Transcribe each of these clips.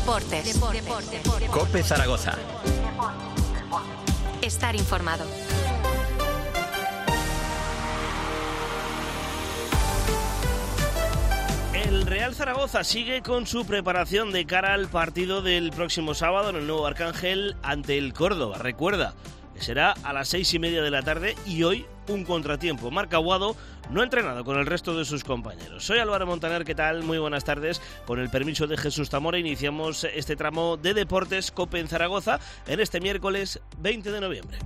Deportes. COPE Zaragoza. Estar informado. El Real Zaragoza sigue con su preparación de cara al partido del próximo sábado en el Nuevo Arcángel ante el Córdoba. Recuerda que será a las 6:30 de la tarde y hoy un contratiempo. Marc Aguado no ha entrenado con el resto de sus compañeros. Soy Álvaro Montaner, ¿qué tal? Muy buenas tardes. Con el permiso de Jesús Zamora iniciamos este tramo de Deportes COPE en Zaragoza en este miércoles 20 de noviembre.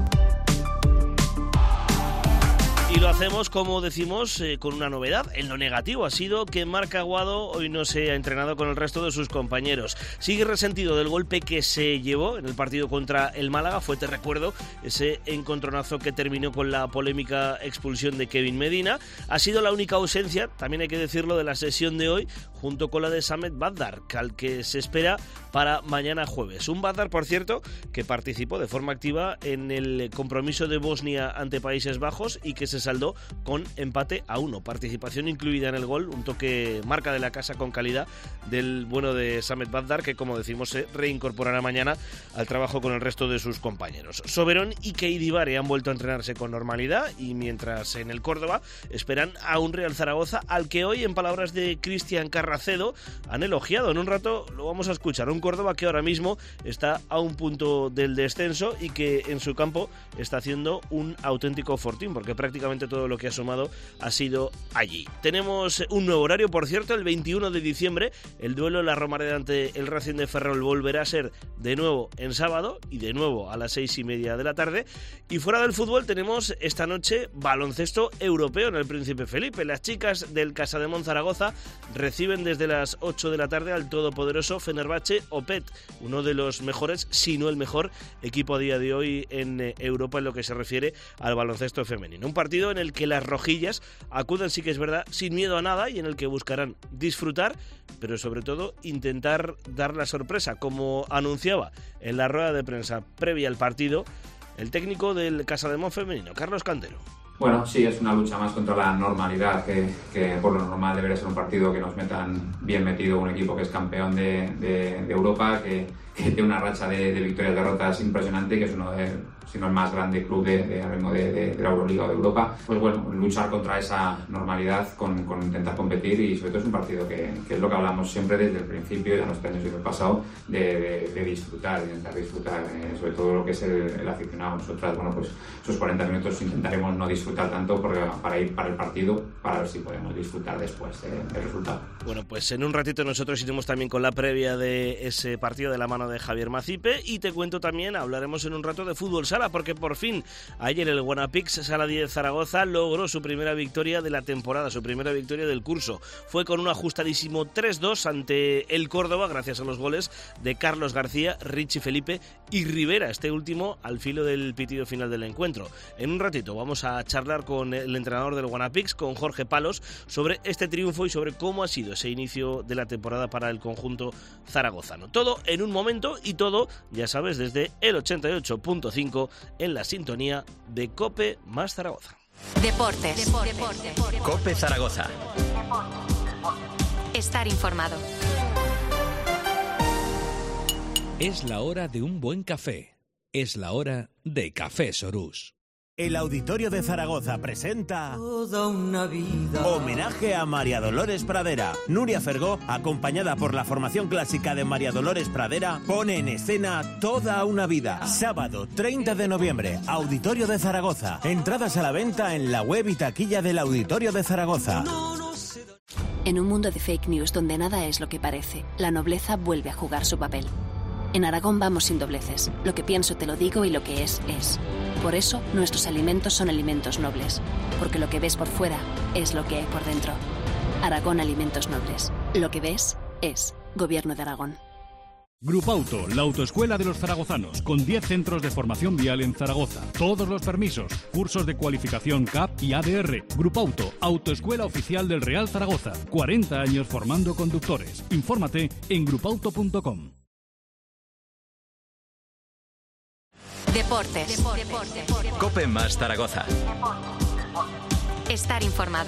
Y lo hacemos, como decimos, con una novedad. En lo negativo ha sido que Marc Aguado hoy no se ha entrenado con el resto de sus compañeros. Sigue resentido del golpe que se llevó en el partido contra el Málaga. Fue, te recuerdo, ese encontronazo que terminó con la polémica expulsión de Kevin Medina. Ha sido la única ausencia, también hay que decirlo, de la sesión de hoy, junto con la de Samet Badar, al que se espera para mañana jueves. Un Badar, por cierto, que participó de forma activa en el compromiso de Bosnia ante Países Bajos y que se saldó con empate a 1. Participación incluida en el gol, un toque marca de la casa con calidad del bueno de Samet Badar, que, como decimos, se reincorporará mañana al trabajo con el resto de sus compañeros. Soberón y Keidi Bare han vuelto a entrenarse con normalidad y mientras en el Córdoba esperan a un Real Zaragoza al que hoy, en palabras de Cristian Carracedo, han elogiado. En un rato lo vamos a escuchar. Un Córdoba que ahora mismo está a un punto del descenso y que en su campo está haciendo un auténtico fortín, porque prácticamente todo lo que ha sumado ha sido allí. Tenemos un nuevo horario, por cierto, el 21 de diciembre, el duelo en la Romareda ante el Racing de Ferrol volverá a ser de nuevo en sábado y de nuevo a las 6:30 de la tarde. Y fuera del fútbol tenemos esta noche baloncesto europeo en el Príncipe Felipe. Las chicas del Casademont Zaragoza reciben desde las 8 de la tarde al todopoderoso Fenerbahce Opet, uno de los mejores, si no el mejor equipo a día de hoy en Europa en lo que se refiere al baloncesto femenino. Un partido en el que las rojillas acuden, sí que es verdad, sin miedo a nada y en el que buscarán disfrutar, pero sobre todo intentar dar la sorpresa, como anunciaba en la rueda de prensa previa al partido el técnico del Casademont femenino, Carlos Cantero. Bueno, sí, es una lucha más contra la normalidad, que por lo normal debería ser un partido que nos metan bien metido un equipo que es campeón de Europa, que tiene una racha de victorias y derrotas impresionante, que es uno de, si no el más grande club de la Euroliga o de Europa. Pues bueno, luchar contra esa normalidad con intentar competir y sobre todo es un partido que es lo que hablamos siempre desde el principio, ya no este año sino el pasado, de disfrutar, de intentar disfrutar, sobre todo lo que es el aficionado. Nosotras, bueno, pues esos 40 minutos intentaremos no disfrutar tanto para ir para el partido, para ver si podemos disfrutar después del resultado. Bueno, pues en un ratito nosotros iremos también con la previa de ese partido de la mano de Javier Macipe y te cuento también, hablaremos en un rato de fútbol sala, porque por fin ayer el Guanapix Sala 10 Zaragoza logró su primera victoria de la temporada, su primera victoria del curso. Fue con un ajustadísimo 3-2 ante el Córdoba, gracias a los goles de Carlos García, Richie Felipe y Rivera, este último al filo del pitido final del encuentro. En un ratito vamos a charlar con el entrenador del Guanapix, con Jorge Palos, sobre este triunfo y sobre cómo ha sido ese inicio de la temporada para el conjunto zaragozano. Todo en un momento y todo, ya sabes, desde el 88.5 en la sintonía de COPE más Zaragoza. Deportes. COPE Zaragoza. Estar informado. Es la hora de un buen café. Es la hora de Café Sorús. El Auditorio de Zaragoza presenta Toda una vida. Homenaje a María Dolores Pradera. Nuria Fergó, acompañada por la formación clásica de María Dolores Pradera, pone en escena Toda una vida. Sábado 30 de noviembre, Auditorio de Zaragoza. Entradas a la venta en la web y taquilla del Auditorio de Zaragoza. En un mundo de fake news donde nada es lo que parece, la nobleza vuelve a jugar su papel. En Aragón vamos sin dobleces. Lo que pienso te lo digo y lo que es. Por eso, nuestros alimentos son alimentos nobles. Porque lo que ves por fuera es lo que hay por dentro. Aragón Alimentos Nobles. Lo que ves es. Gobierno de Aragón. Grupauto, la autoescuela de los zaragozanos, con 10 centros de formación vial en Zaragoza. Todos los permisos, cursos de cualificación CAP y ADR. Grupauto, autoescuela oficial del Real Zaragoza. 40 años formando conductores. Infórmate en grupauto.com. Deportes. COPE más Zaragoza. Estar informado.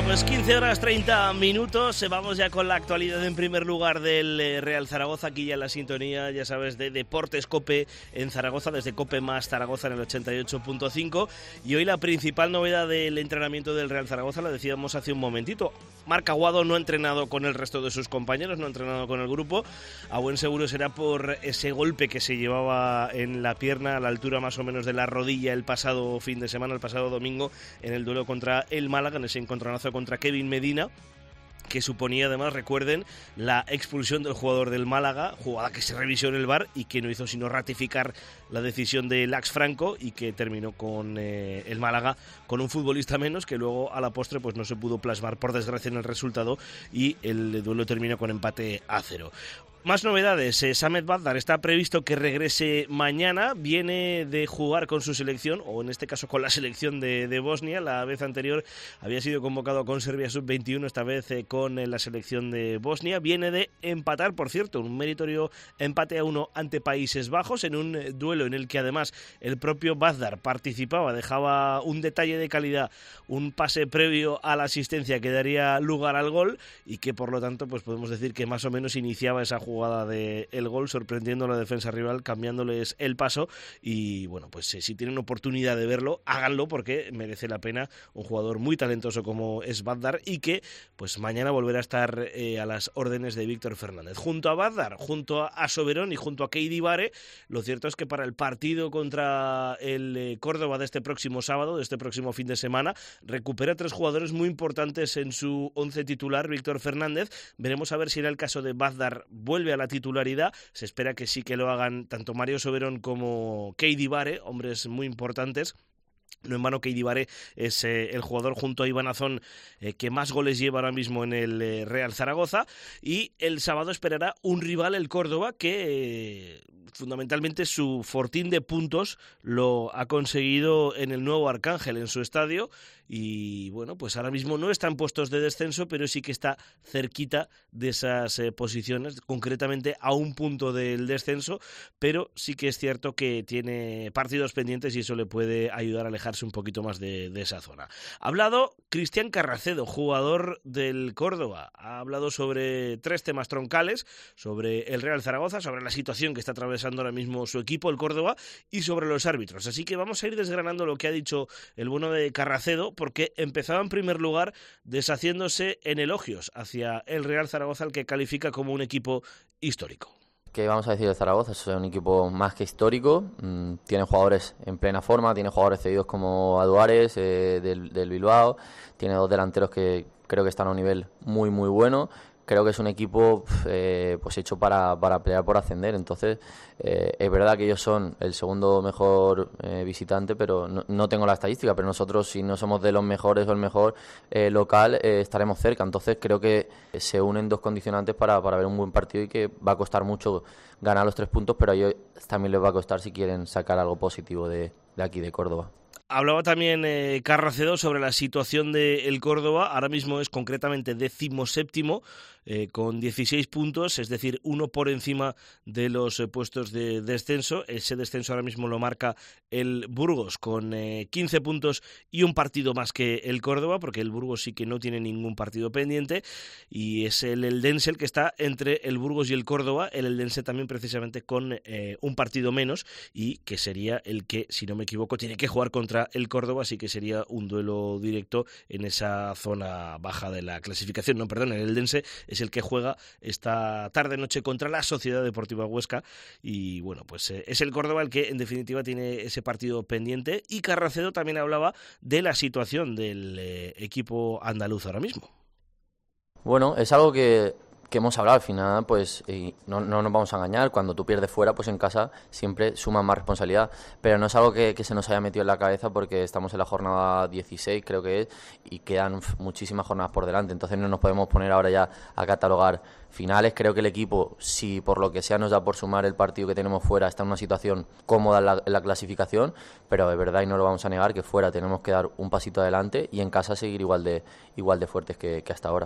Pues 15 horas 30 minutos, vamos ya con la actualidad en primer lugar del Real Zaragoza, aquí ya en la sintonía, ya sabes, de Deportes COPE en Zaragoza, desde COPE más Zaragoza en el 88.5, y hoy la principal novedad del entrenamiento del Real Zaragoza, la decíamos hace un momentito. Marc Aguado no ha entrenado con el resto de sus compañeros, no ha entrenado con el grupo, a buen seguro será por ese golpe que se llevaba en la pierna a la altura más o menos de la rodilla el pasado fin de semana, el pasado domingo, en el duelo contra el Málaga, en ese encontronazo contra Kevin Medina, que suponía además, recuerden, la expulsión del jugador del Málaga, jugada que se revisó en el VAR y que no hizo sino ratificar la decisión de Lax Franco y que terminó con el Málaga con un futbolista menos, que luego a la postre pues no se pudo plasmar por desgracia en el resultado y el duelo terminó con empate a 0. Más novedades, Samet Bazdar está previsto que regrese mañana, viene de jugar con su selección, o en este caso con la selección de Bosnia. La vez anterior había sido convocado con Serbia Sub-21, esta vez con la selección de Bosnia. Viene de empatar, por cierto, un meritorio empate a 1 ante Países Bajos, en un duelo en el que además el propio Bazdar participaba, dejaba un detalle de calidad, un pase previo a la asistencia que daría lugar al gol y que por lo tanto pues podemos decir que más o menos iniciaba esa jugada del gol, sorprendiendo a la defensa rival, cambiándoles el paso. Y bueno, pues si tienen oportunidad de verlo, háganlo, porque merece la pena. Un jugador muy talentoso como es Bazdar y que pues mañana volverá a estar a las órdenes de Víctor Fernández. Junto a Bazdar, junto a Soberón y junto a Keidi Bare, lo cierto es que para el partido contra el Córdoba de este próximo sábado, de este próximo fin de semana, recupera 3 jugadores muy importantes en su 11 titular, Víctor Fernández. Veremos a ver si era el caso de Bazdar vuelve a la titularidad. Se espera que sí que lo hagan tanto Mario Soberón como Keidi Bare, hombres muy importantes. No en vano, Keidi Bare es el jugador junto a Iván Azón que más goles lleva ahora mismo en el Real Zaragoza, y el sábado esperará un rival, el Córdoba, que fundamentalmente su fortín de puntos lo ha conseguido en el nuevo Arcángel, en su estadio, y bueno, pues ahora mismo no está en puestos de descenso, pero sí que está cerquita de esas posiciones, concretamente a un punto del descenso, pero sí que es cierto que tiene partidos pendientes y eso le puede ayudar a alejarse un poquito más de esa zona. Ha hablado Cristian Carracedo, jugador del Córdoba, ha hablado sobre 3 temas troncales, sobre el Real Zaragoza, sobre la situación que está atravesando ahora mismo su equipo, el Córdoba, y sobre los árbitros. Así que vamos a ir desgranando lo que ha dicho el bueno de Carracedo, porque empezaba en primer lugar deshaciéndose en elogios hacia el Real Zaragoza, al que califica como un equipo histórico. ¿Qué vamos a decir de Zaragoza? Es un equipo más que histórico, tiene jugadores en plena forma, tiene jugadores cedidos como Aduares del Bilbao, tiene 2 delanteros que creo que están a un nivel muy muy bueno. Creo que es un equipo pues hecho para pelear por ascender. Entonces es verdad que ellos son el segundo mejor visitante, pero no tengo la estadística, pero nosotros, si no somos de los mejores o el mejor local, estaremos cerca. Entonces creo que se unen 2 condicionantes para ver un buen partido, y que va a costar mucho ganar los 3 puntos, pero a ellos también les va a costar si quieren sacar algo positivo de aquí, de Córdoba. Hablaba también Carracedo sobre la situación del Córdoba. Ahora mismo es concretamente 17º con 16 puntos, es decir, 1 por encima de los puestos de descenso. Ese descenso ahora mismo lo marca el Burgos con 15 puntos y un partido más que el Córdoba, porque el Burgos sí que no tiene ningún partido pendiente, y es el Eldense el que está entre el Burgos y el Córdoba. El Eldense también precisamente con un partido menos, y que sería el que, si no me equivoco, tiene que jugar contra el Córdoba, así que sería un duelo directo en esa zona baja de la clasificación. No, perdón, el Eldense es el que juega esta tarde-noche contra la Sociedad Deportiva Huesca, y bueno, pues es el Córdoba el que en definitiva tiene ese partido pendiente. Y Carracedo también hablaba de la situación del equipo andaluz ahora mismo. Bueno, es algo que hemos hablado al final, pues no nos vamos a engañar, cuando tú pierdes fuera, pues en casa siempre suma más responsabilidad, pero no es algo que se nos haya metido en la cabeza, porque estamos en la jornada 16, creo que es, y quedan muchísimas jornadas por delante, entonces no nos podemos poner ahora ya a catalogar finales. Creo que el equipo, si por lo que sea nos da por sumar el partido que tenemos fuera, está en una situación cómoda en la clasificación, pero de verdad, y no lo vamos a negar, que fuera tenemos que dar un pasito adelante y en casa seguir igual de fuertes que hasta ahora.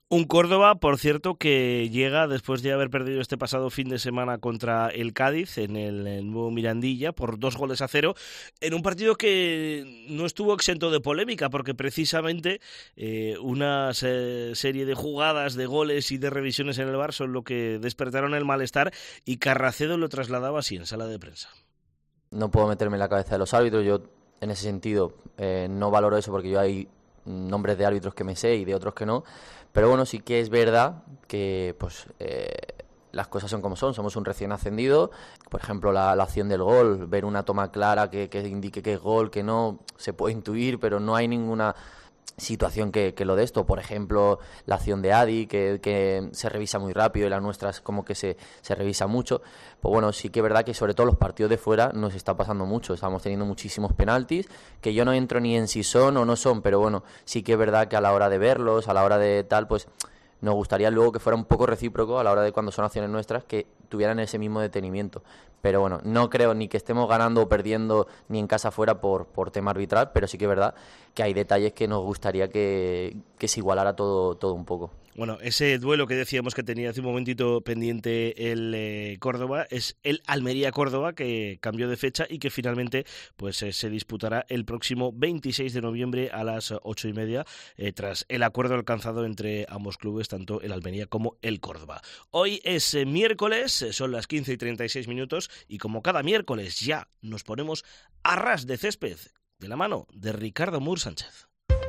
Un Córdoba, por cierto, que llega después de haber perdido este pasado fin de semana contra el Cádiz en el nuevo Mirandilla por 2-0, en un partido que no estuvo exento de polémica, porque precisamente una serie de jugadas, de goles y de revisiones en el VAR son lo que despertaron el malestar, y Carracedo lo trasladaba así en sala de prensa. No puedo meterme en la cabeza de los árbitros, yo en ese sentido no valoro eso, porque yo hay nombres de árbitros que me sé y de otros que no, pero bueno, sí que es verdad que pues las cosas son como son, somos un recién ascendido. Por ejemplo, la acción del gol, ver una toma clara que indique que es gol, que no, se puede intuir, pero no hay ninguna situación que lo de esto. Por ejemplo, la acción de Adi, que se revisa muy rápido, y la nuestra es como que se revisa mucho. Pues bueno, sí que es verdad que sobre todo los partidos de fuera nos está pasando mucho, estamos teniendo muchísimos penaltis, que yo no entro ni en si son o no son, pero bueno, sí que es verdad que a la hora de verlos, a la hora de tal, pues nos gustaría luego que fuera un poco recíproco a la hora de cuando son acciones nuestras, que tuvieran ese mismo detenimiento. Pero bueno, no creo ni que estemos ganando o perdiendo ni en casa fuera por tema arbitral, pero sí que es verdad que hay detalles que nos gustaría que se igualara todo un poco. Bueno, ese duelo que decíamos que tenía hace un momentito pendiente el Córdoba es el Almería-Córdoba, que cambió de fecha y que finalmente pues se disputará el próximo 26 de noviembre a las 8:30, tras el acuerdo alcanzado entre ambos clubes, tanto el Almería como el Córdoba. Hoy es miércoles, son las 15:36, y como cada miércoles ya nos ponemos a ras de césped de la mano de Ricardo Mur Sánchez.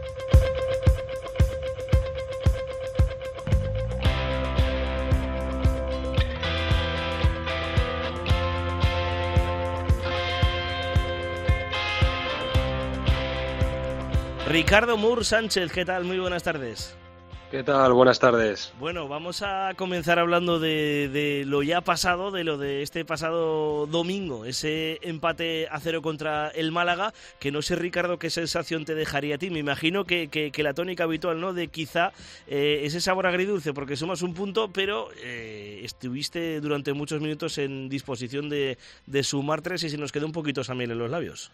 Ricardo Mur Sánchez, ¿qué tal? Muy buenas tardes. ¿Qué tal? Buenas tardes. Bueno, vamos a comenzar hablando de lo ya pasado, de lo de este pasado domingo, ese empate a 0 contra el Málaga, que no sé, Ricardo, qué sensación te dejaría a ti. Me imagino que la tónica habitual, ¿no?, de quizá ese sabor agridulce, porque sumas un punto, pero estuviste durante muchos minutos en disposición de sumar 3 y se nos quedó un poquito esa miel en los labios.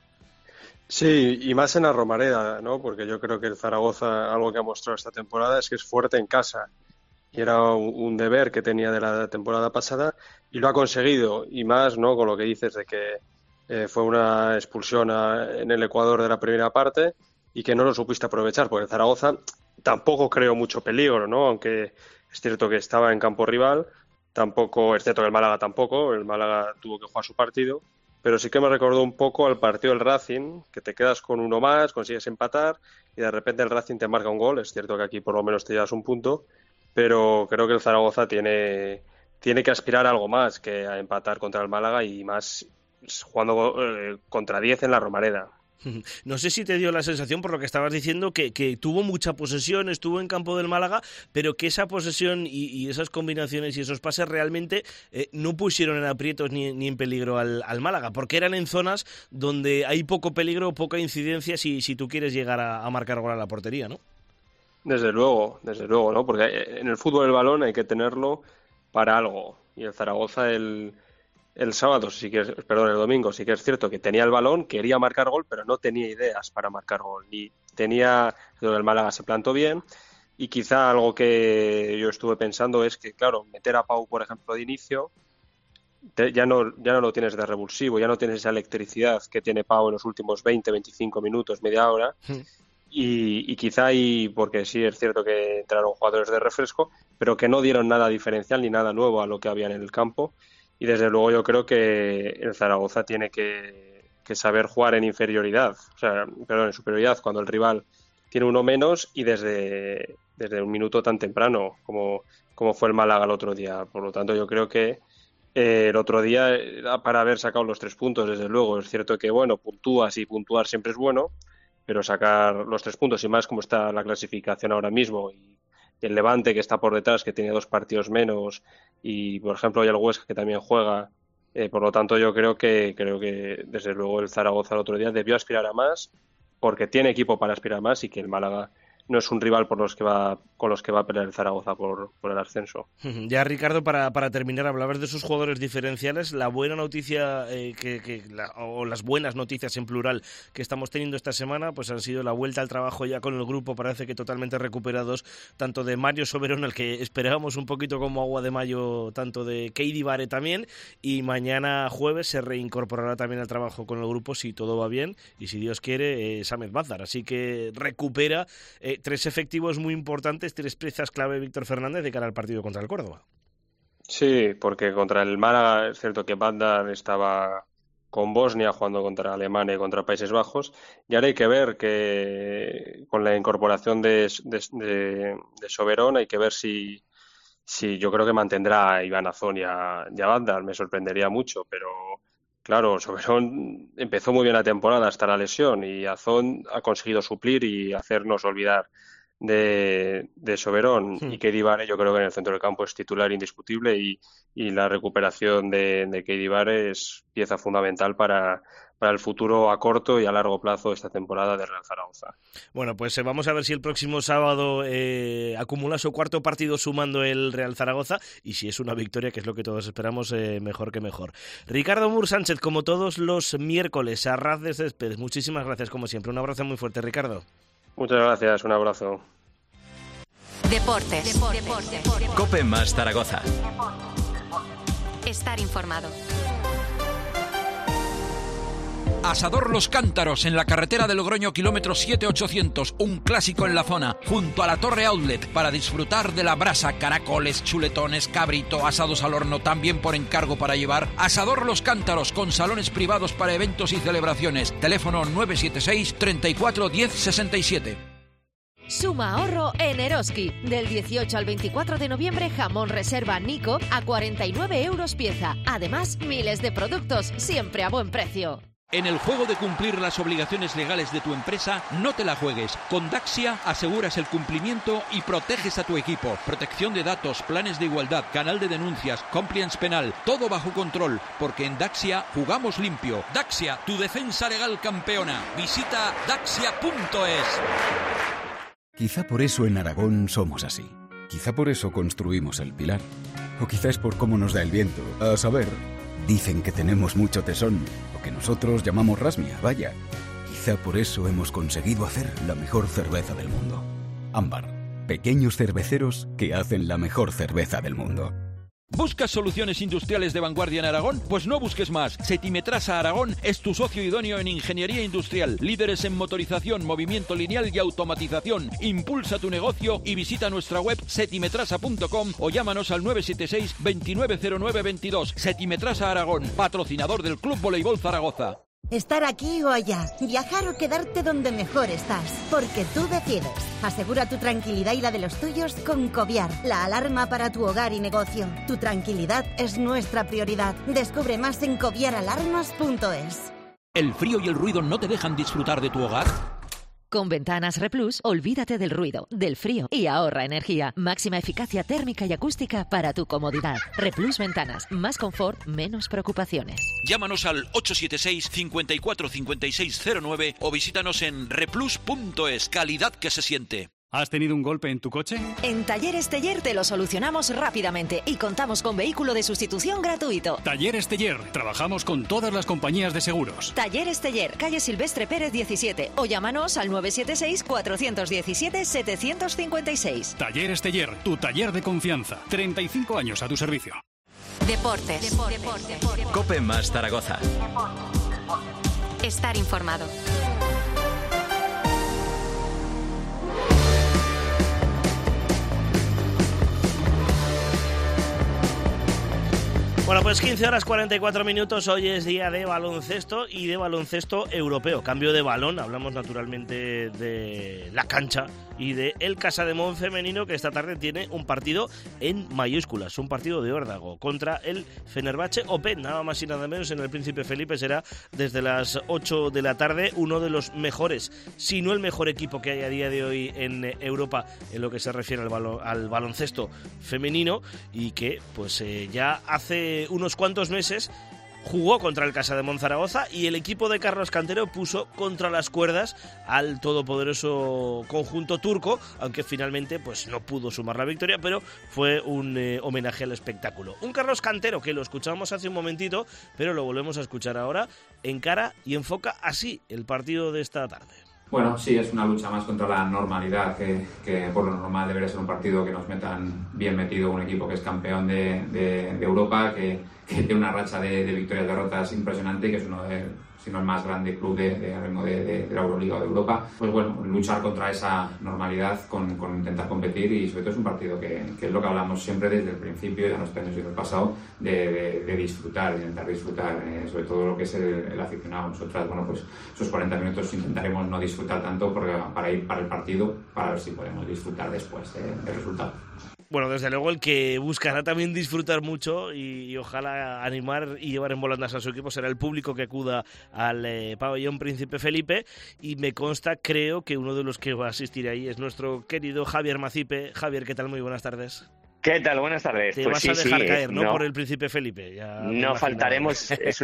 Sí, y más en la Romareda, ¿no? Porque yo creo que el Zaragoza, algo que ha mostrado esta temporada, es que es fuerte en casa. Y era un deber que tenía de la temporada pasada y lo ha conseguido. Y más, ¿no?, con lo que dices de que fue una expulsión en el Ecuador de la primera parte y que no lo supiste aprovechar, porque el Zaragoza tampoco creó mucho peligro, ¿no? Aunque es cierto que estaba en campo rival, tampoco, es cierto que el Málaga tampoco, el Málaga tuvo que jugar su partido. Pero sí que me recordó un poco al partido del Racing, que te quedas con uno más, consigues empatar y de repente el Racing te marca un gol. Es cierto que aquí por lo menos te llevas un punto, pero creo que el Zaragoza tiene que aspirar a algo más que a empatar contra el Málaga, y más jugando contra 10 en la Romareda. No sé si te dio la sensación, por lo que estabas diciendo, que tuvo mucha posesión, estuvo en campo del Málaga, pero que esa posesión y esas combinaciones y esos pases realmente no pusieron en aprietos ni en peligro al Málaga, porque eran en zonas donde hay poco peligro, poca incidencia si tú quieres llegar a marcar gol a la portería, ¿no? Desde luego, ¿no? Porque en el fútbol el balón hay que tenerlo para algo, y el Zaragoza el sábado, el domingo, sí que es cierto que tenía el balón, quería marcar gol, pero no tenía ideas para marcar gol. Y el Málaga se plantó bien, y quizá algo que yo estuve pensando es que, claro, meter a Pau, por ejemplo, de inicio, ya no lo tienes de revulsivo, ya no tienes esa electricidad que tiene Pau en los últimos 20, 25 minutos, media hora. Y quizá porque sí es cierto que entraron jugadores de refresco, pero que no dieron nada diferencial ni nada nuevo a lo que había en el campo. Y desde luego yo creo que el Zaragoza tiene que saber jugar en inferioridad, en superioridad, cuando el rival tiene uno menos, y desde un minuto tan temprano como fue el Málaga el otro día. Por lo tanto, yo creo que el otro día era para haber sacado los 3 puntos, desde luego. Es cierto que, bueno, puntúas y puntuar siempre es bueno, pero sacar los 3 puntos, y más como está la clasificación ahora mismo, y el Levante, que está por detrás, que tiene 2 partidos menos, y por ejemplo hay el Huesca, que también juega. Por lo tanto, yo creo que desde luego el Zaragoza el otro día debió aspirar a más, porque tiene equipo para aspirar más, y que el Málaga no es un rival con los que va a pelear el Zaragoza por el ascenso. Ya, Ricardo, para terminar, hablabas de esos jugadores diferenciales. La buena noticia, o las buenas noticias en plural que estamos teniendo esta semana, pues han sido la vuelta al trabajo ya con el grupo, parece que totalmente recuperados, tanto de Mario Soberón, al que esperábamos un poquito como agua de mayo, tanto de Keidi Bare también, y mañana jueves se reincorporará también al trabajo con el grupo, si todo va bien, y si Dios quiere, Samet Bazar. Así que recupera 3 efectivos muy importantes, 3 piezas clave Víctor Fernández de cara al partido contra el Córdoba. Sí, porque contra el Málaga es cierto que Bandar estaba con Bosnia jugando contra Alemania y contra Países Bajos, y ahora hay que ver que con la incorporación de Soberón hay que ver si yo creo que mantendrá a Iván Azón y a Bandar. Me sorprendería mucho, pero claro, Soberón empezó muy bien la temporada hasta la lesión y Azón ha conseguido suplir y hacernos olvidar de Soberón. Y Keidi Bare, yo creo que en el centro del campo es titular indiscutible y la recuperación de Keidi Bare es pieza fundamental para el futuro a corto y a largo plazo de esta temporada de Real Zaragoza. Bueno, pues vamos a ver si el próximo sábado acumula su 4º partido sumando el Real Zaragoza, y si es una victoria, que es lo que todos esperamos, mejor que mejor. Ricardo Mur Sánchez, como todos los miércoles, a ras de césped, muchísimas gracias como siempre. Un abrazo muy fuerte, Ricardo. Muchas gracias, un abrazo. Deportes. Cope más Zaragoza. Estar informado. Asador Los Cántaros, en la carretera de Logroño, kilómetro 7800, un clásico en la zona, junto a la Torre Outlet, para disfrutar de la brasa, caracoles, chuletones, cabrito, asados al horno, también por encargo para llevar. Asador Los Cántaros, con salones privados para eventos y celebraciones. Teléfono 976 34 10 67. Suma ahorro en Eroski. Del 18 al 24 de noviembre, jamón reserva Nico a 49 € pieza. Además, miles de productos, siempre a buen precio. En el juego de cumplir las obligaciones legales de tu empresa, no te la juegues. Con Daxia aseguras el cumplimiento y proteges a tu equipo. Protección de datos, planes de igualdad, canal de denuncias, compliance penal, todo bajo control, porque en Daxia jugamos limpio. Daxia, tu defensa legal campeona. Visita daxia.es. Quizá por eso en Aragón somos así. Quizá por eso construimos el Pilar. O quizá es por cómo nos da el viento. A saber, dicen que tenemos mucho tesón, lo que nosotros llamamos rasmia, vaya. Quizá por eso hemos conseguido hacer la mejor cerveza del mundo. Ámbar, pequeños cerveceros que hacen la mejor cerveza del mundo. ¿Buscas soluciones industriales de vanguardia en Aragón? Pues no busques más. Setimetrasa Aragón es tu socio idóneo en ingeniería industrial. Líderes en motorización, movimiento lineal y automatización. Impulsa tu negocio y visita nuestra web setimetrasa.com o llámanos al 976 290922. Setimetrasa Aragón, patrocinador del Club Voleibol Zaragoza. Estar aquí o allá, viajar o quedarte donde mejor estás, porque tú decides. Asegura tu tranquilidad y la de los tuyos con Coviar, la alarma para tu hogar y negocio. Tu tranquilidad es nuestra prioridad. Descubre más en coviaralarmas.es. ¿El frío y el ruido no te dejan disfrutar de tu hogar? Con Ventanas Replus, olvídate del ruido, del frío y ahorra energía. Máxima eficacia térmica y acústica para tu comodidad. Replus Ventanas, más confort, menos preocupaciones. Llámanos al 876 54 5609 o visítanos en replus.es. Calidad que se siente. ¿Has tenido un golpe en tu coche? En Talleres Teller te lo solucionamos rápidamente y contamos con vehículo de sustitución gratuito. Talleres Teller. Trabajamos con todas las compañías de seguros. Talleres Teller, calle Silvestre Pérez 17 o llámanos al 976 417 756. Talleres Teller, tu taller de confianza. 35 años a tu servicio. Deportes. Cope más Zaragoza. Estar informado. Bueno, pues 15 horas 44 minutos, hoy es día de baloncesto y de baloncesto europeo. Cambio de balón, hablamos naturalmente de la cancha y de el Casademont femenino, que esta tarde tiene un partido en mayúsculas, un partido de órdago contra el Fenerbahce Open, nada más y nada menos, en el Príncipe Felipe. Será desde las 8 de la tarde, uno de los mejores, si no el mejor equipo que hay a día de hoy en Europa en lo que se refiere al baloncesto femenino, y que pues ya hace unos cuantos meses jugó contra el Casademón Zaragoza y el equipo de Carlos Cantero puso contra las cuerdas al todopoderoso conjunto turco, aunque finalmente pues no pudo sumar la victoria, pero fue un homenaje al espectáculo. Un Carlos Cantero que lo escuchamos hace un momentito, pero lo volvemos a escuchar ahora, encara y enfoca así el partido de esta tarde. Bueno, sí, es una lucha más contra la normalidad, que por lo normal debería ser un partido que nos metan bien metido un equipo que es campeón de Europa, que tiene una racha de victorias y derrotas impresionante, que es uno de, si no el más grande club de la Euroliga o de Europa. Pues bueno, luchar contra esa normalidad con intentar competir, y sobre todo es un partido que es lo que hablamos siempre desde el principio, ya no este año sino el pasado, de disfrutar, de intentar disfrutar, sobre todo lo que es el aficionado. Nosotras, bueno, pues esos 40 minutos intentaremos no disfrutar tanto para ir para el partido, para ver si podemos disfrutar después del resultado. Bueno, desde luego el que buscará también disfrutar mucho y ojalá animar y llevar en volandas a su equipo será el público que acuda al pabellón Príncipe Felipe, y me consta, creo que uno de los que va a asistir ahí es nuestro querido Javier Macipe. Javier, ¿qué tal? Muy buenas tardes. ¿Qué tal? Buenas tardes. Te vas a dejar caer, ¿no? Por el Príncipe Felipe. Ya no faltaremos. Es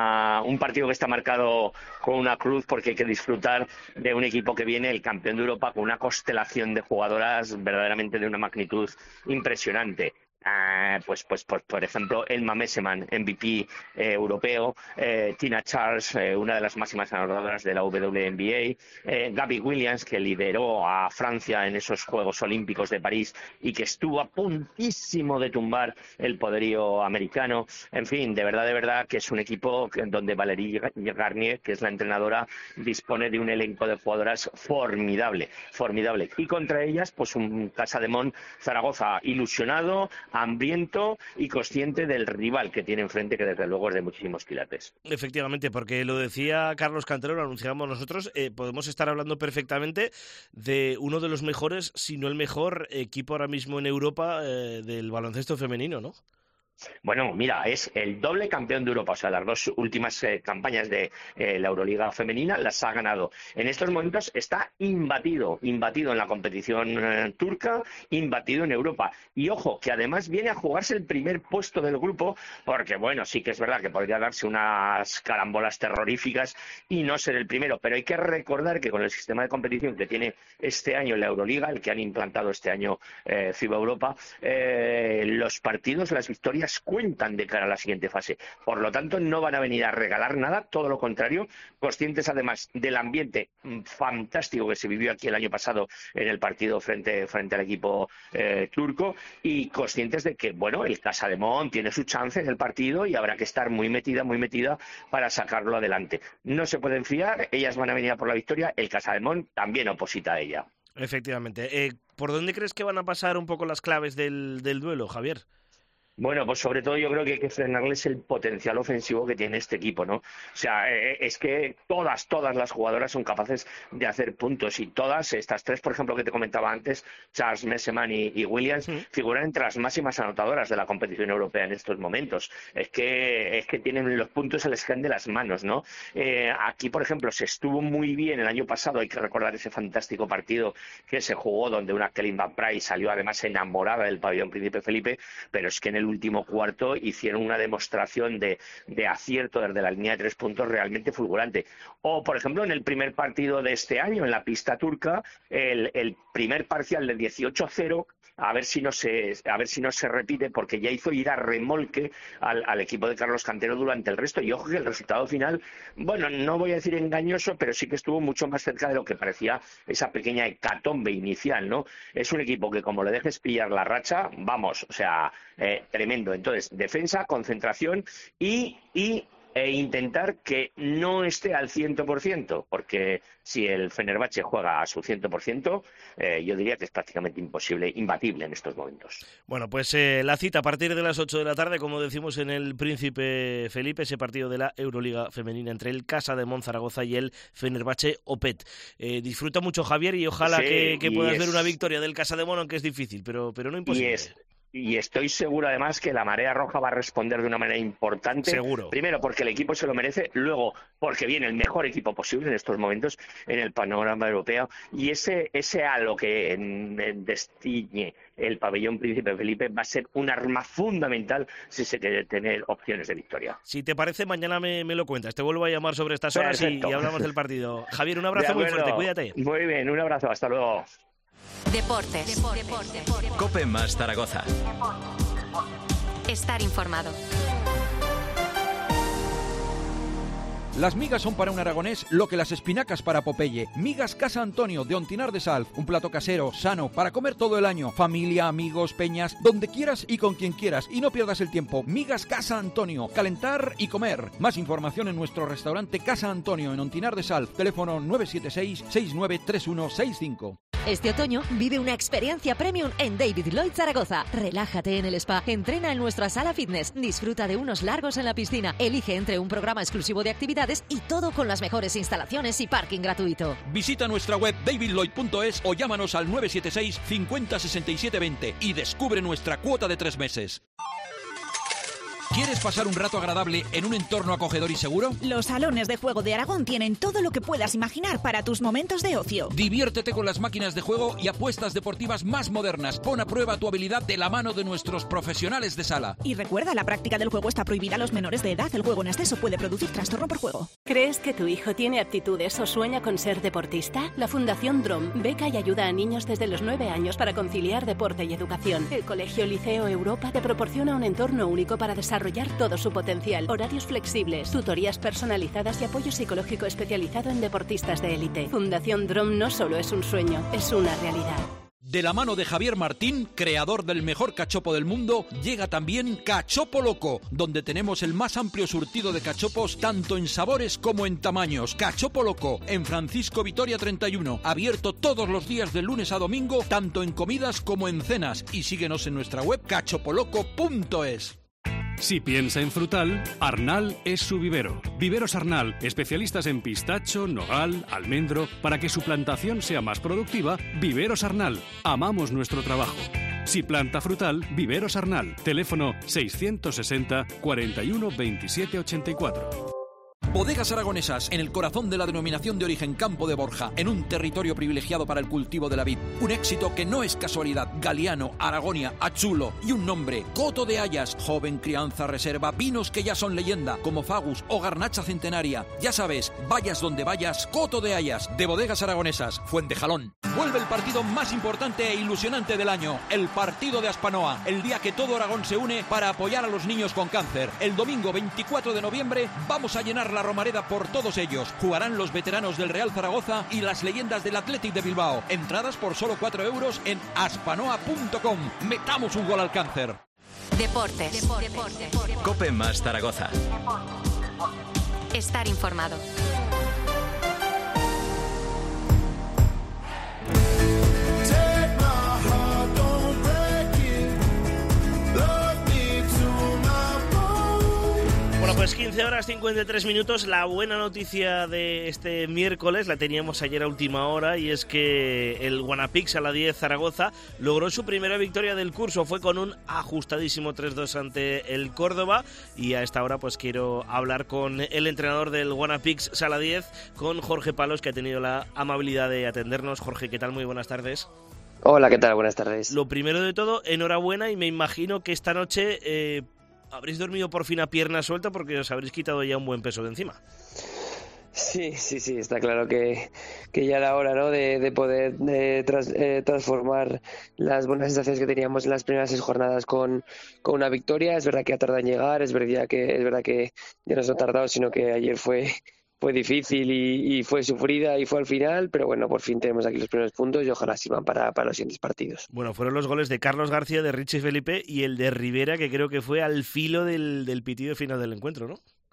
un partido que está marcado con una cruz, porque hay que disfrutar de un equipo que viene, el campeón de Europa, con una constelación de jugadoras verdaderamente de una magnitud impresionante. Pues por ejemplo, Elma Messeman, MVP europeo, Tina Charles, una de las máximas anotadoras de la WNBA, Gabby Williams, que lideró a Francia en esos Juegos Olímpicos de París y que estuvo a puntísimo de tumbar el poderío americano. En fin, de verdad que es un equipo donde Valérie Garnier, que es la entrenadora, dispone de un elenco de jugadoras formidable. Y contra ellas, pues un Casademón Zaragoza ilusionado, hambriento y consciente del rival que tiene enfrente, que desde luego es de muchísimos quilates. Efectivamente, porque lo decía Carlos Cantero, lo anunciábamos nosotros, podemos estar hablando perfectamente de uno de los mejores, si no el mejor equipo ahora mismo en Europa del baloncesto femenino, ¿no? Bueno, mira, es el doble campeón de Europa, o sea, las dos últimas campañas de la Euroliga femenina las ha ganado. En estos momentos está imbatido en la competición turca, imbatido en Europa. Y ojo, que además viene a jugarse el primer puesto del grupo, porque bueno, sí que es verdad que podría darse unas carambolas terroríficas y no ser el primero, pero hay que recordar que con el sistema de competición que tiene este año la Euroliga, el que han implantado este año FIBA Europa, los partidos, las victorias cuentan de cara a la siguiente fase. Por lo tanto, no van a venir a regalar nada, todo lo contrario, conscientes además del ambiente fantástico que se vivió aquí el año pasado en el partido frente al equipo turco, y conscientes de que, bueno, el Casademón tiene su chance en el partido y habrá que estar muy metida para sacarlo adelante. No se pueden fiar, ellas van a venir a por la victoria, el Casademón también oposita a ella. Efectivamente. ¿Por dónde crees que van a pasar un poco las claves del duelo, Javier? Bueno, pues sobre todo yo creo que hay que frenarles el potencial ofensivo que tiene este equipo, ¿no? O sea, es que todas las jugadoras son capaces de hacer puntos, y todas, estas tres, por ejemplo, que te comentaba antes, Charles, Messeman y Williams, figuran entre las máximas anotadoras de la competición europea en estos momentos. Es que tienen los puntos, se les caen de las manos, ¿no? Aquí, por ejemplo, se estuvo muy bien el año pasado, hay que recordar ese fantástico partido que se jugó donde una Kelly McBride salió además enamorada del pabellón Príncipe Felipe, pero es que en el último cuarto hicieron una demostración de acierto desde la línea de 3 puntos realmente fulgurante. O, por ejemplo, en el primer partido de este año, en la pista turca, el primer parcial de 18-0, a ver si no se repite, porque ya hizo ir a remolque al equipo de Carlos Cantero durante el resto. Y ojo que el resultado final, bueno, no voy a decir engañoso, pero sí que estuvo mucho más cerca de lo que parecía esa pequeña hecatombe inicial, ¿no? Es un equipo que, como le dejes pillar la racha, vamos, o sea, tremendo. Entonces, defensa, concentración e intentar que no esté al 100%, porque si el Fenerbahce juega a su 100%, yo diría que es prácticamente imposible, imbatible en estos momentos. Bueno, pues la cita a partir de las 8 de la tarde, como decimos en el Príncipe Felipe, ese partido de la Euroliga femenina entre el Casademón Zaragoza y el Fenerbahce Opet. Disfruta mucho, Javier, y ojalá que puedas ver una victoria del Casademón, aunque es difícil, pero no imposible. Y estoy seguro además que la Marea Roja va a responder de una manera importante. Seguro. Primero porque el equipo se lo merece, luego porque viene el mejor equipo posible en estos momentos en el panorama europeo. Y ese halo que destiñe el pabellón Príncipe Felipe va a ser un arma fundamental si se quiere tener opciones de victoria. Si te parece, mañana me lo cuentas. Te vuelvo a llamar sobre estas horas y hablamos del partido. Javier, un abrazo muy fuerte, cuídate. Muy bien, un abrazo, hasta luego. Deportes. Cope más Zaragoza. Estar informado. Las migas son para un aragonés lo que las espinacas para Popeye. Migas Casa Antonio de Ontinar de Salf. Un plato casero, sano, para comer todo el año. Familia, amigos, peñas, donde quieras y con quien quieras. Y no pierdas el tiempo. Migas Casa Antonio. Calentar y comer. Más información en nuestro restaurante Casa Antonio en Ontinar de Salf. Teléfono 976-693165. Este otoño vive una experiencia premium en David Lloyd Zaragoza. Relájate en el spa, entrena en nuestra sala fitness, disfruta de unos largos en la piscina, elige entre un programa exclusivo de actividades y todo con las mejores instalaciones y parking gratuito. Visita nuestra web davidlloyd.es o llámanos al 976 50 67 20 y descubre nuestra cuota de 3 meses. ¿Quieres pasar un rato agradable en un entorno acogedor y seguro? Los salones de juego de Aragón tienen todo lo que puedas imaginar para tus momentos de ocio. Diviértete con las máquinas de juego y apuestas deportivas más modernas. Pon a prueba tu habilidad de la mano de nuestros profesionales de sala. Y recuerda, la práctica del juego está prohibida a los menores de edad. El juego en exceso puede producir trastorno por juego. ¿Crees que tu hijo tiene aptitudes o sueña con ser deportista? La Fundación DROM beca y ayuda a niños desde los 9 años para conciliar deporte y educación. El Colegio Liceo Europa te proporciona un entorno único para desarrollar todo su potencial, horarios flexibles, tutorías personalizadas y apoyo psicológico especializado en deportistas de élite. Fundación DROM no solo es un sueño, es una realidad. De la mano de Javier Martín, creador del mejor cachopo del mundo, llega también Cachopo Loco, donde tenemos el más amplio surtido de cachopos tanto en sabores como en tamaños. Cachopo Loco, en Francisco Vitoria 31, abierto todos los días de lunes a domingo, tanto en comidas como en cenas. Y síguenos en nuestra web cachopoloco.es. Si piensa en frutal, Arnal es su vivero. Viveros Arnal, especialistas en pistacho, nogal, almendro. Para que su plantación sea más productiva, Viveros Arnal. Amamos nuestro trabajo. Si planta frutal, Viveros Arnal. Teléfono 660 41 27 84. Bodegas Aragonesas, en el corazón de la denominación de origen Campo de Borja, en un territorio privilegiado para el cultivo de la vid. Un éxito que no es casualidad. Galiano, Aragonia, Achulo y un nombre, Coto de Hayas, joven crianza reserva, vinos que ya son leyenda, como Fagus o Garnacha Centenaria. Ya sabes, vayas donde vayas, Coto de Hayas, de Bodegas Aragonesas, Fuentejalón. Vuelve el partido más importante e ilusionante del año, el partido de Aspanoa, el día que todo Aragón se une para apoyar a los niños con cáncer. El domingo 24 de noviembre vamos a llenar la Romareda por todos ellos. Jugarán los veteranos del Real Zaragoza y las leyendas del Athletic de Bilbao. Entradas por solo 4 euros en aspanoa.com. Metamos un gol al cáncer. Deportes. Cope más Zaragoza. Estar informado. Bueno, pues 15 horas 53 minutos. La buena noticia de este miércoles la teníamos ayer a última hora, y es que el Guanapix Saladíez Zaragoza logró su primera victoria del curso. Fue con un ajustadísimo 3-2 ante el Córdoba, y a esta hora pues quiero hablar con el entrenador del Guanapix Saladíez, con Jorge Palos, que ha tenido la amabilidad de atendernos. Jorge, ¿qué tal? Muy buenas tardes. Hola, ¿qué tal? Buenas tardes. Lo primero de todo, enhorabuena, y me imagino que esta noche habréis dormido por fin a pierna suelta, porque os habréis quitado ya un buen peso de encima. Sí, está claro que ya era hora, ¿no?, de poder transformar las buenas sensaciones que teníamos en las primeras 6 jornadas con una victoria. Es verdad que ha tardado en llegar, es verdad que ya no se ha tardado, sino que ayer fue difícil y fue sufrida y fue al final, pero bueno, por fin tenemos aquí los primeros puntos y ojalá sirvan para los siguientes partidos. Bueno, fueron los goles de Carlos García, de Richie Felipe y el de Rivera, que creo que fue al filo del pitido final del encuentro, ¿no?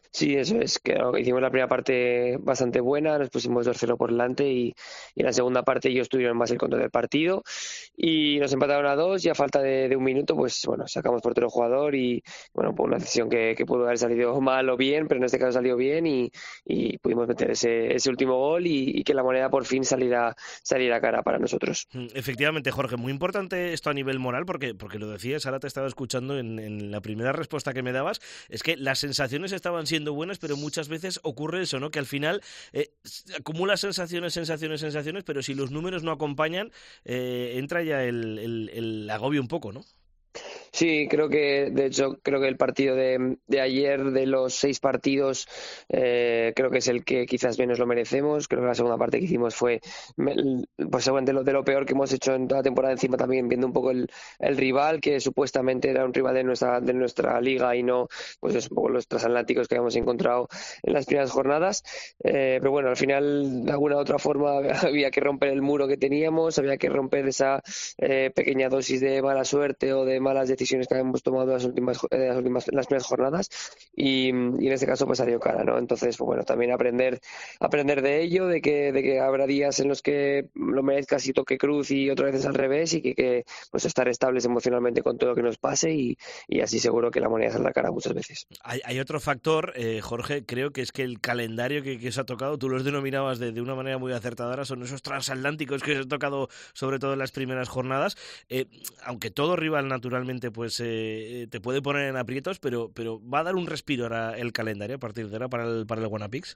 Sí, eso es, que hicimos la primera parte bastante buena, nos pusimos 2-0 por delante y en la segunda parte ellos tuvieron más el control del partido y nos empataron a 2 y a falta de un minuto, pues bueno, sacamos portero jugador y bueno, pues una decisión que pudo haber salido mal o bien, pero en este caso salió bien y pudimos meter ese último gol y que la moneda por fin saliera cara para nosotros. Efectivamente, Jorge, muy importante esto a nivel moral, porque lo decías, ahora te estaba escuchando en la primera respuesta que me dabas, es que las sensaciones estaban siendo buenas, pero muchas veces ocurre eso, ¿no? Que al final acumulas sensaciones, pero si los números no acompañan, entra ya el agobio un poco, ¿no? Sí, de hecho, creo que el partido de ayer, de los 6 partidos, creo que es el que quizás menos lo merecemos. Creo que la segunda parte que hicimos fue pues seguramente de lo peor que hemos hecho en toda la temporada, encima también viendo un poco el rival, que supuestamente era un rival de nuestra liga y no pues es un poco los transatlánticos que habíamos encontrado en las primeras jornadas. Pero bueno, al final, de alguna u otra forma, había que romper el muro que teníamos, había que romper esa pequeña dosis de mala suerte o de malas decisiones que habíamos tomado las primeras jornadas y en este caso pues salió cara, ¿no? Entonces, pues bueno, también aprender de ello, de que habrá días en los que lo merezcas y toque cruz y otras veces al revés y que pues estar estables emocionalmente con todo lo que nos pase y así seguro que la moneda saldrá cara muchas veces. Hay otro factor, Jorge, creo que es que el calendario que os ha tocado, tú los denominabas de una manera muy acertadora, son esos transatlánticos que os ha tocado sobre todo en las primeras jornadas, aunque todo rival naturalmente pues te puede poner en aprietos, pero va a dar un respiro ahora el calendario a partir de ahora para el Guanapix.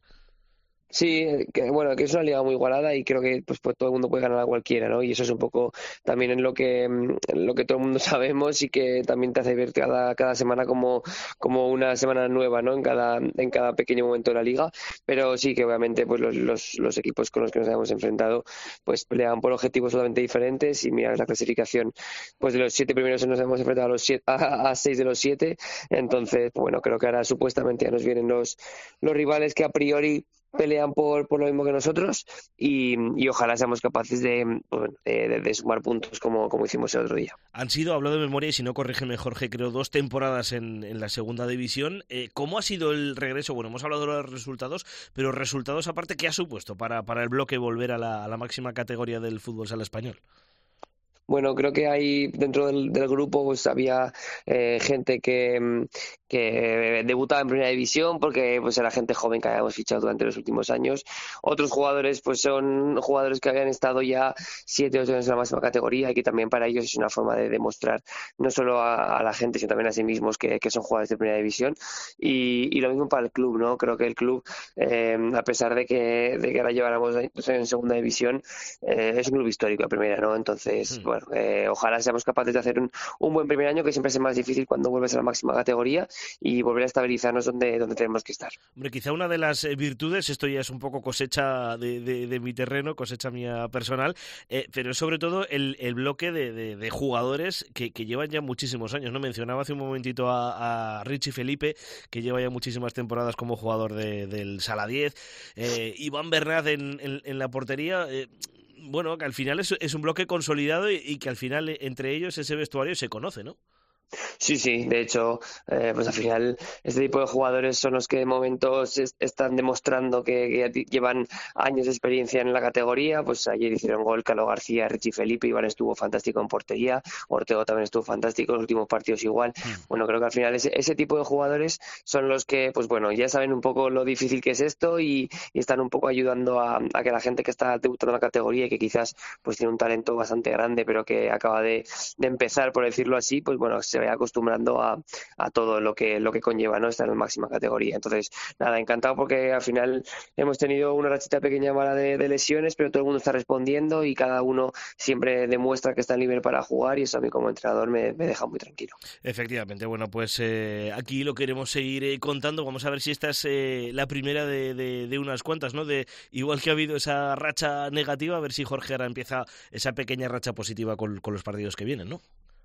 Sí, que es una liga muy igualada y creo que pues todo el mundo puede ganar a cualquiera, ¿no? Y eso es un poco también en lo que todo el mundo sabemos y que también te hace ver cada semana como una semana nueva, ¿no? En cada pequeño momento de la liga, pero sí que obviamente pues los equipos con los que nos hemos enfrentado pues pelean por objetivos totalmente diferentes y mira la clasificación, pues de los 7 primeros nos hemos enfrentado a 6 de los 7, entonces bueno, creo que ahora supuestamente ya nos vienen los rivales que a priori pelean por lo mismo que nosotros y ojalá seamos capaces de sumar puntos como hicimos el otro día. Han sido, hablo de memoria y si no corrígeme Jorge, creo 2 temporadas en la segunda división. ¿Cómo ha sido el regreso? Bueno, hemos hablado de los resultados, pero resultados aparte, ¿qué ha supuesto para el bloque volver a la máxima categoría del fútbol sala español? Bueno, creo que hay dentro del grupo pues había gente que debutaba en primera división porque pues era gente joven que habíamos fichado durante los últimos años. Otros jugadores pues son jugadores que habían estado ya 7 o 8 años en la máxima categoría y que también para ellos es una forma de demostrar no solo a la gente sino también a sí mismos que son jugadores de primera división y lo mismo para el club, ¿no? Creo que el club a pesar de que ahora lleváramos 2 años en segunda división es un club histórico de primera, ¿no? Entonces bueno, ojalá seamos capaces de hacer un buen primer año, que siempre es más difícil cuando vuelves a la máxima categoría y volver a estabilizarnos donde tenemos que estar. Hombre, quizá una de las virtudes, esto ya es un poco cosecha de mi terreno, cosecha mía personal, pero es sobre todo el bloque de jugadores que llevan ya muchísimos años, ¿no? Mencionaba hace un momentito a Richie Felipe, que lleva ya muchísimas temporadas como jugador del Sala 10, Iván Bernat en la portería. Bueno, que al final es un bloque consolidado y que al final entre ellos ese vestuario se conoce, ¿no? Sí, de hecho, pues al final este tipo de jugadores son los que de momento están demostrando que llevan años de experiencia en la categoría. Pues ayer hicieron gol Calo García, Richie Felipe, Iván estuvo fantástico en portería, Ortego también estuvo fantástico, los últimos partidos igual. Bueno, creo que al final ese tipo de jugadores son los que, pues bueno, ya saben un poco lo difícil que es esto y están un poco ayudando a que la gente que está debutando en la categoría y que quizás pues tiene un talento bastante grande pero que acaba de empezar, por decirlo así, pues bueno, se vaya acostumbrando a todo lo que conlleva, ¿no? Estar en la máxima categoría. Entonces, nada, encantado porque al final hemos tenido una rachita pequeña mala de lesiones, pero todo el mundo está respondiendo y cada uno siempre demuestra que está en nivel para jugar y eso a mí como entrenador me deja muy tranquilo. Efectivamente, bueno, pues aquí lo queremos seguir contando. Vamos a ver si esta es la primera de unas cuantas, ¿no? Igual que ha habido esa racha negativa, a ver si Jorge ahora empieza esa pequeña racha positiva con los partidos que vienen, ¿no?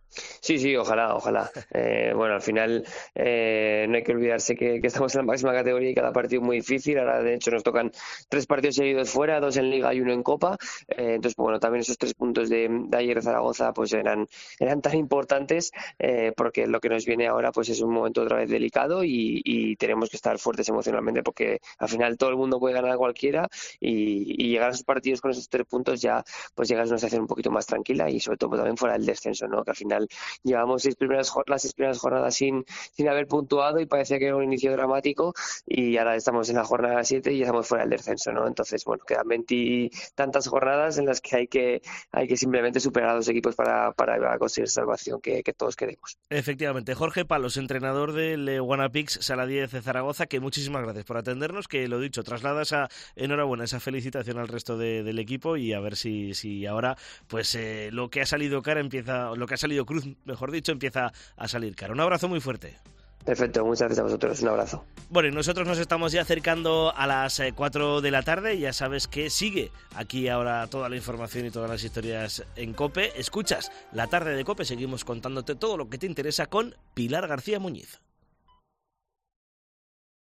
Sí, ojalá. Bueno, al final no hay que olvidarse que estamos en la máxima categoría y cada partido muy difícil. Ahora, de hecho, nos tocan 3 partidos seguidos fuera, 2 en Liga y 1 en Copa. Entonces, bueno, también esos 3 puntos de ayer de Zaragoza pues eran tan importantes porque lo que nos viene ahora pues es un momento otra vez delicado y tenemos que estar fuertes emocionalmente porque al final todo el mundo puede ganar a cualquiera y llegar a esos partidos con esos 3 puntos ya pues llegas a una situación un poquito más tranquila y sobre todo también fuera del descenso, ¿no? Que al final llevamos las 6 primeras jornadas sin haber puntuado y parecía que era un inicio dramático y ahora estamos en la jornada 7 y ya estamos fuera del descenso, ¿no? Entonces, bueno, quedan 20 y tantas jornadas en las que hay que simplemente superar a los equipos para conseguir salvación que todos queremos. Efectivamente. Jorge Palos, entrenador del Guanapix Sala 10 de Zaragoza, que muchísimas gracias por atendernos, que lo dicho, traslada esa enhorabuena, esa felicitación al resto del equipo y a ver si ahora pues lo que ha salido cruz, mejor dicho, empieza a salir caro. Un abrazo muy fuerte. Perfecto, muchas gracias a vosotros, un abrazo. Bueno, y nosotros nos estamos ya acercando a las 4 de la tarde, ya sabes que sigue aquí ahora toda la información y todas las historias en COPE. Escuchas La Tarde de COPE, seguimos contándote todo lo que te interesa con Pilar García Muñiz.